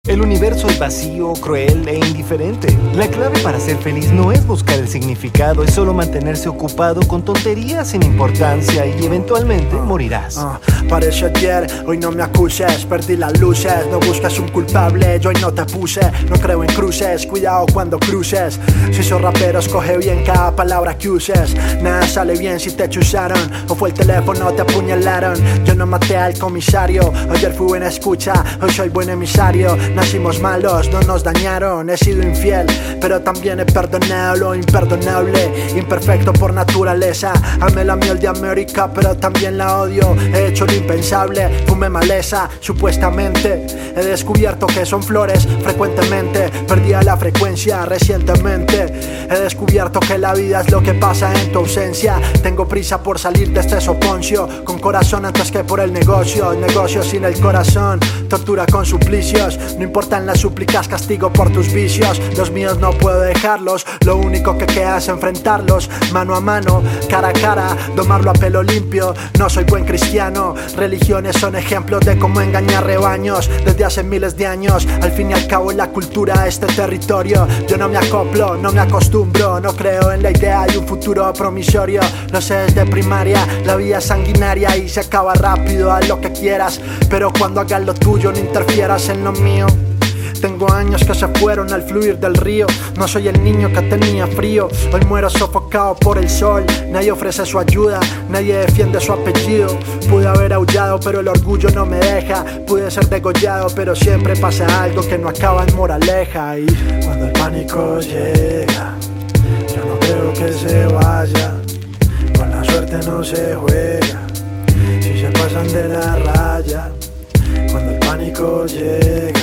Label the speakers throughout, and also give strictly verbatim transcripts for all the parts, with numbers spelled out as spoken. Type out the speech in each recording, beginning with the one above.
Speaker 1: El universo es vacío, cruel e indiferente. La clave para ser feliz no es buscar el significado, es solo mantenerse ocupado con tonterías sin importancia y eventualmente morirás.
Speaker 2: Uh, parece ayer, hoy no me acuses, perdí las luces, no buscas un culpable, yo hoy no te puse, no creo en cruces, cuidado cuando cruces. Si sos rapero, escoge bien cada palabra que uses. Nada sale bien si te chuzaron, o fue el teléfono, te apuñalaron. Yo no maté al comisario, ayer fui buena escucha, hoy soy buen emisario. Nacimos malos, no nos dañaron, he sido infiel, pero también he perdonado lo imperdonable. Imperfecto por naturaleza, amé la miel de América, pero también la odio. He hecho lo impensable, fumé maleza, supuestamente. He descubierto que son flores, frecuentemente. Perdía la frecuencia recientemente. He descubierto que la vida es lo que pasa en tu ausencia. Tengo prisa por salir de este soponcio, con corazón antes que por el negocio. Negocio sin el corazón, tortura con suplicios. No importan las súplicas, castigo por tus vicios. Los míos no puedo dejarlos, lo único que queda es enfrentarlos. Mano a mano, cara a cara, domarlo a pelo limpio. No soy buen cristiano, religiones son ejemplos de cómo engañar rebaños. Desde hace miles de años, al fin y al cabo la cultura, este territorio. Yo no me acoplo, no me acostumbro, no creo en la idea de un futuro promisorio. Lo sé desde primaria, la vida es sanguinaria y se acaba rápido, haz lo que quieras, pero cuando hagas lo tuyo no interfieras en lo mío. Tengo años que se fueron al fluir del río. No soy el niño que tenía frío, hoy muero sofocado por el sol. Nadie ofrece su ayuda, nadie defiende su apellido. Pude haber aullado pero el orgullo no me deja. Pude ser degollado pero siempre pasa algo que no acaba en moraleja. Y cuando el pánico llega, yo no creo que se vaya. Con la suerte no se juega, si se pasan de la raya. Cuando el pánico llega,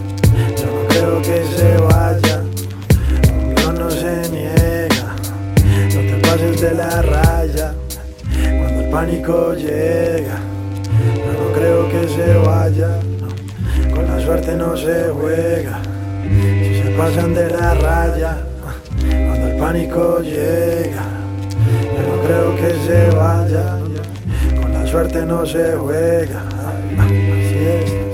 Speaker 2: yo no creo que se vaya, Dios no se niega, no te pases de la raya. Cuando el pánico llega, yo no creo que se vaya, no. Con la suerte no se juega, si se pasan de la raya. Cuando el pánico llega, yo no creo que se vaya, con la suerte no se juega, así es.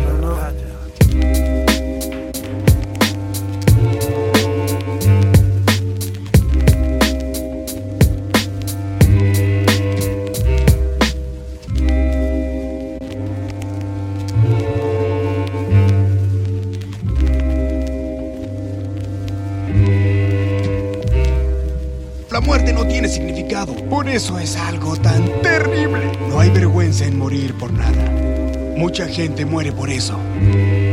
Speaker 3: La muerte no tiene significado, por eso es algo tan terrible. No hay vergüenza en morir por nada. Mucha gente muere por eso.